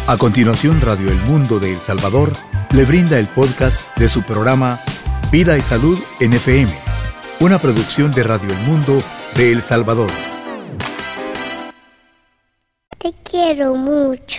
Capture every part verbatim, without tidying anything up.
A continuación, Radio El Mundo de El Salvador le brinda el podcast de su programa Vida y Salud en F M, una producción de Radio El Mundo de El Salvador. Te quiero mucho.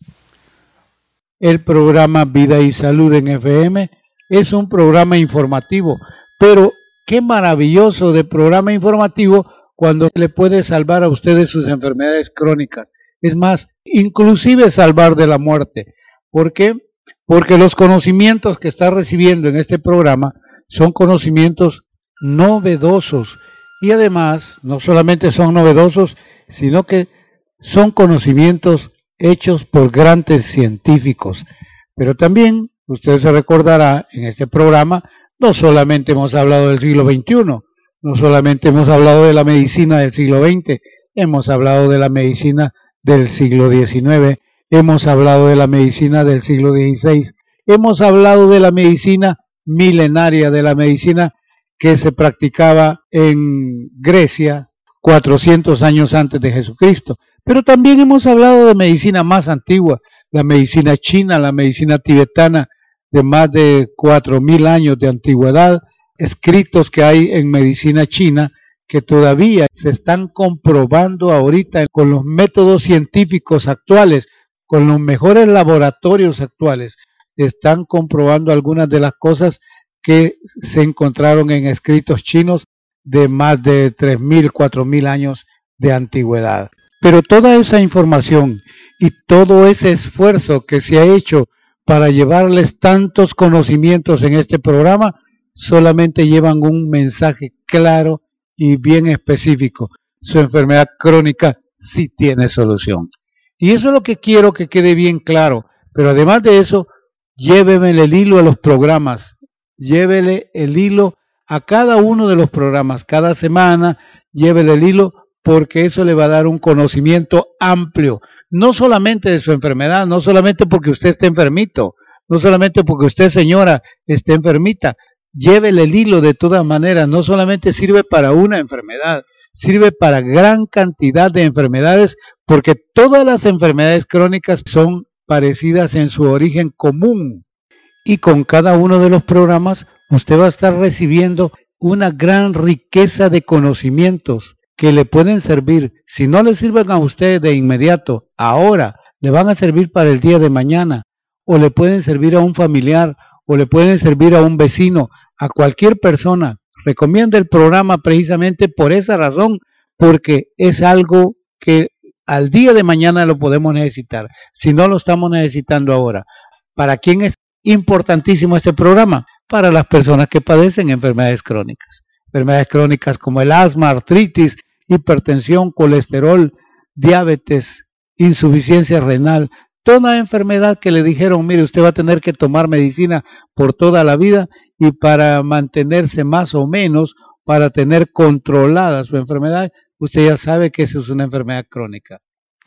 El programa Vida y Salud en F M es un programa informativo, pero qué maravilloso de programa informativo cuando le puede salvar a ustedes sus enfermedades crónicas. Es más, inclusive salvar de la muerte. ¿Por qué? Porque los conocimientos que está recibiendo en este programa son conocimientos novedosos y además no solamente son novedosos, sino que son conocimientos hechos por grandes científicos. Pero también, usted se recordará, en este programa no solamente hemos hablado del siglo veintiuno, no solamente hemos hablado de la medicina del siglo veinte, hemos hablado de la medicina del siglo diecinueve, hemos hablado de la medicina del siglo dieciséis, hemos hablado de la medicina milenaria, de la medicina que se practicaba en Grecia cuatrocientos años antes de Jesucristo, pero también hemos hablado de medicina más antigua, la medicina china, la medicina tibetana de más de cuatro mil años de antigüedad, escritos que hay en medicina china que todavía se están comprobando ahorita con los métodos científicos actuales, con los mejores laboratorios actuales, están comprobando algunas de las cosas que se encontraron en escritos chinos de más de tres mil, cuatro mil años de antigüedad. Pero toda esa información y todo ese esfuerzo que se ha hecho para llevarles tantos conocimientos en este programa, solamente llevan un mensaje claro y bien específico. Su enfermedad crónica sí tiene solución. Y eso es lo que quiero que quede bien claro. Pero además de eso, lléveme el hilo a los programas. Llévele el hilo a cada uno de los programas. Cada semana, llévele el hilo porque eso le va a dar un conocimiento amplio. No solamente de su enfermedad, no solamente porque usted esté enfermito, no solamente porque usted, señora, esté enfermita. Llévele el hilo de todas maneras, no solamente sirve para una enfermedad, sirve para gran cantidad de enfermedades, porque todas las enfermedades crónicas son parecidas en su origen común. Y con cada uno de los programas, usted va a estar recibiendo una gran riqueza de conocimientos que le pueden servir. Si no le sirven a usted de inmediato, ahora, le van a servir para el día de mañana, o le pueden servir a un familiar, o le pueden servir a un vecino, a cualquier persona. Recomiendo el programa precisamente por esa razón, porque es algo que al día de mañana lo podemos necesitar, si no lo estamos necesitando ahora. ¿Para quién es importantísimo este programa? Para las personas que padecen enfermedades crónicas. Enfermedades crónicas como el asma, artritis, hipertensión, colesterol, diabetes, insuficiencia renal, toda enfermedad que le dijeron, mire, usted va a tener que tomar medicina por toda la vida y para mantenerse más o menos, para tener controlada su enfermedad, usted ya sabe que eso es una enfermedad crónica.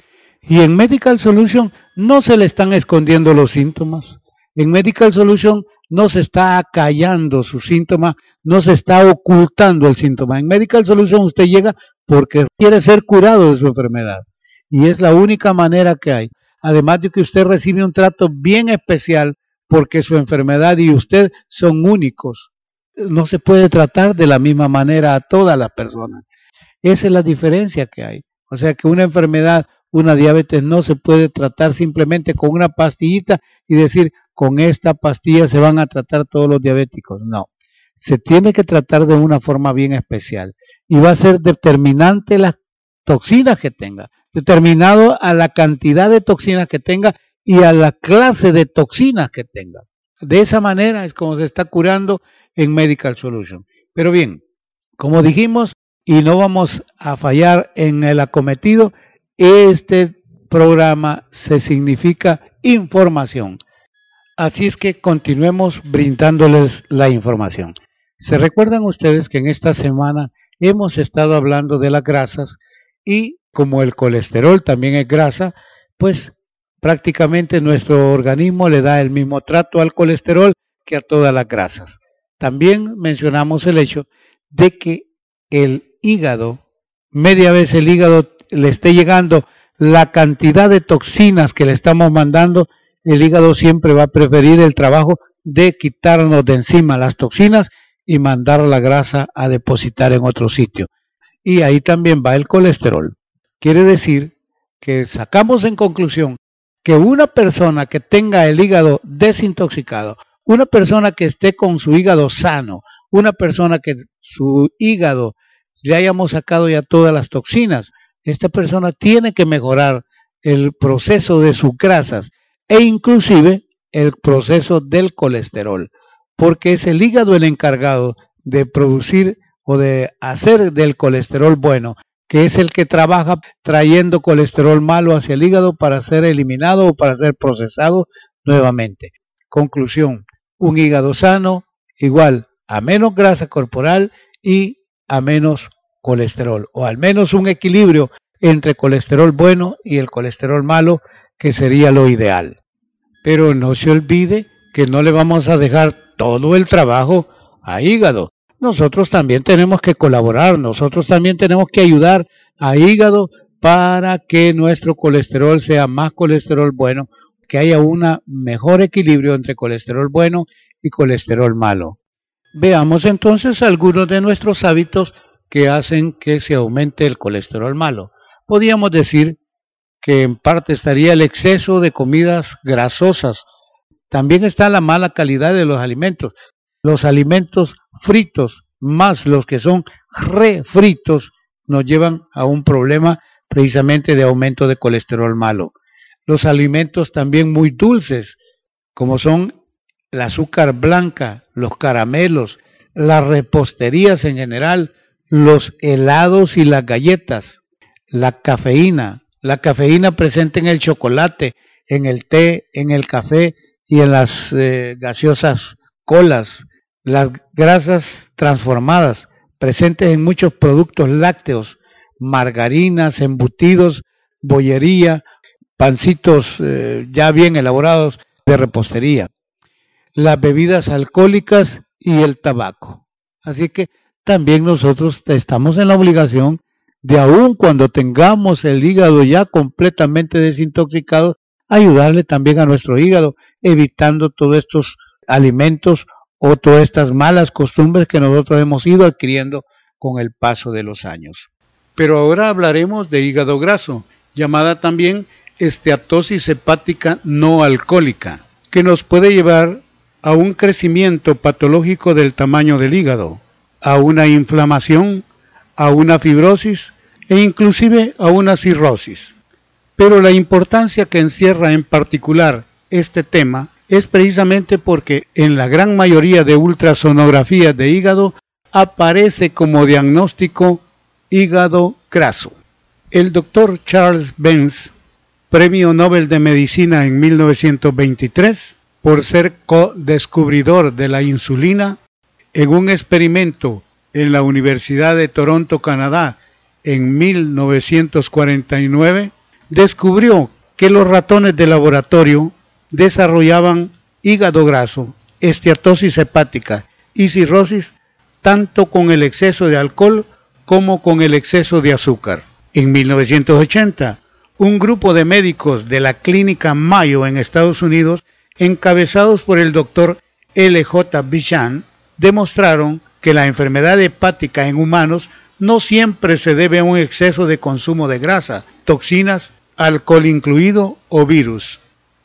Y en Medical Solution no se le están escondiendo los síntomas. En Medical Solution no se está acallando su síntoma, no se está ocultando el síntoma. En Medical Solution usted llega porque quiere ser curado de su enfermedad. Y es la única manera que hay. Además de que usted recibe un trato bien especial porque su enfermedad y usted son únicos. No se puede tratar de la misma manera a todas las personas. Esa es la diferencia que hay. O sea que una enfermedad, una diabetes no se puede tratar simplemente con una pastillita y decir, con esta pastilla se van a tratar todos los diabéticos. No, se tiene que tratar de una forma bien especial. Y va a ser determinante las toxinas que tenga. Determinado a la cantidad de toxinas que tenga y a la clase de toxinas que tenga. De esa manera es como se está curando en Medical Solution. Pero bien, como dijimos, y no vamos a fallar en el acometido, este programa se significa información. Así es que continuemos brindándoles la información. ¿Se recuerdan ustedes que en esta semana hemos estado hablando de las grasas y como el colesterol también es grasa, pues prácticamente nuestro organismo le da el mismo trato al colesterol que a todas las grasas. También mencionamos el hecho de que el hígado, media vez el hígado le esté llegando la cantidad de toxinas que le estamos mandando, el hígado siempre va a preferir el trabajo de quitarnos de encima las toxinas y mandar la grasa a depositar en otro sitio. Y ahí también va el colesterol. Quiere decir que sacamos en conclusión que una persona que tenga el hígado desintoxicado, una persona que esté con su hígado sano, una persona que su hígado le hayamos sacado ya todas las toxinas, esta persona tiene que mejorar el proceso de sus grasas e inclusive el proceso del colesterol, porque es el hígado el encargado de producir o de hacer del colesterol bueno, que es el que trabaja trayendo colesterol malo hacia el hígado para ser eliminado o para ser procesado nuevamente. Conclusión, un hígado sano igual a menos grasa corporal y a menos colesterol, o al menos un equilibrio entre colesterol bueno y el colesterol malo, que sería lo ideal. Pero no se olvide que no le vamos a dejar todo el trabajo a hígado. Nosotros también tenemos que colaborar, nosotros también tenemos que ayudar a hígado para que nuestro colesterol sea más colesterol bueno, que haya un mejor equilibrio entre colesterol bueno y colesterol malo. Veamos entonces algunos de nuestros hábitos que hacen que se aumente el colesterol malo. Podríamos decir que en parte estaría el exceso de comidas grasosas. También está la mala calidad de los alimentos. Los alimentos fritos, más los que son refritos, nos llevan a un problema precisamente de aumento de colesterol malo. Los alimentos también muy dulces, como son el azúcar blanca, los caramelos, las reposterías en general, los helados y las galletas, la cafeína, la cafeína presente en el chocolate, en el té, en el café y en las eh, gaseosas colas, las grasas transformadas presentes en muchos productos lácteos, margarinas, embutidos, bollería, pancitos eh, ya bien elaborados de repostería, las bebidas alcohólicas y el tabaco. Así que también nosotros estamos en la obligación de, aun cuando tengamos el hígado ya completamente desintoxicado, ayudarle también a nuestro hígado, evitando todos estos alimentos o todas estas malas costumbres que nosotros hemos ido adquiriendo con el paso de los años. Pero ahora hablaremos de hígado graso, llamada también esteatosis hepática no alcohólica, que nos puede llevar a un crecimiento patológico del tamaño del hígado, a una inflamación, a una fibrosis e inclusive a una cirrosis. Pero la importancia que encierra en particular este tema es precisamente porque en la gran mayoría de ultrasonografías de hígado aparece como diagnóstico hígado graso. El doctor Charles Benz, Premio Nobel de Medicina en mil novecientos veintitrés, por ser co-descubridor de la insulina, en un experimento en la Universidad de Toronto, Canadá, en mil novecientos cuarenta y nueve, descubrió que los ratones de laboratorio desarrollaban hígado graso, esteatosis hepática y cirrosis tanto con el exceso de alcohol como con el exceso de azúcar. En mil novecientos ochenta, un grupo de médicos de la clínica Mayo en Estados Unidos, encabezados por el doctor L J Bichan, demostraron que la enfermedad hepática en humanos no siempre se debe a un exceso de consumo de grasa, toxinas, alcohol incluido o virus.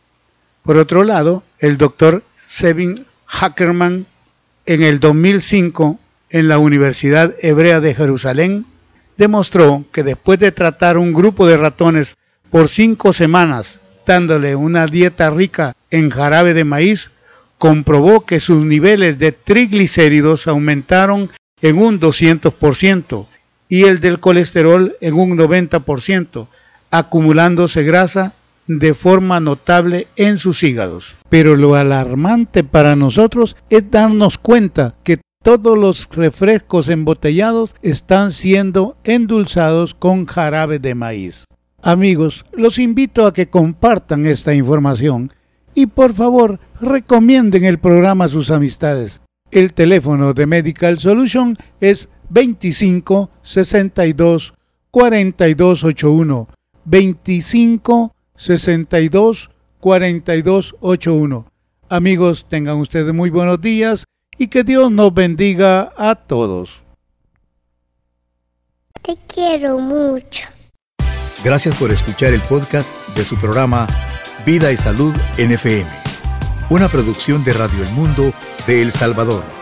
Por otro lado, el doctor Sevin Hackerman, en el dos mil cinco, en la Universidad Hebrea de Jerusalén, demostró que después de tratar un grupo de ratones por cinco semanas, dándole una dieta rica en jarabe de maíz, comprobó que sus niveles de triglicéridos aumentaron en un doscientos por ciento y el del colesterol en un noventa por ciento, acumulándose grasa de forma notable en sus hígados. Pero lo alarmante para nosotros es darnos cuenta que todos los refrescos embotellados están siendo endulzados con jarabe de maíz. Amigos, los invito a que compartan esta información y por favor recomienden el programa a sus amistades. El teléfono de Medical Solution es veinticinco, sesenta y dos, cuarenta y dos ochenta y uno, veinticinco sesenta y dos cuarenta y dos ochenta y uno. Amigos, tengan ustedes muy buenos días y que Dios nos bendiga a todos. Te quiero mucho. Gracias por escuchar el podcast de su programa Vida y Salud en F M, una producción de Radio El Mundo de El Salvador.